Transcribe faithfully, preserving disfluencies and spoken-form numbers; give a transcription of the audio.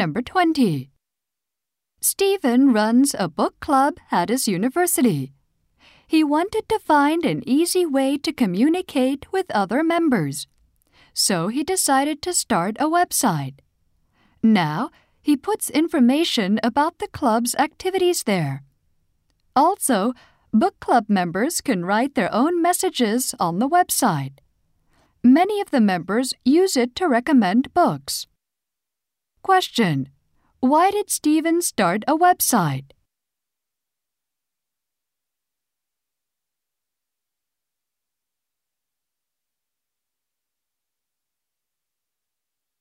Number twenty. Stephen runs a book club at his university. He wanted to find an easy way to communicate with other members, so he decided to start a website. Now, he puts information about the club's activities there. Also, book club members can write their own messages on the website. Many of the members use it to recommend books. Question: Why did Stephen start a website?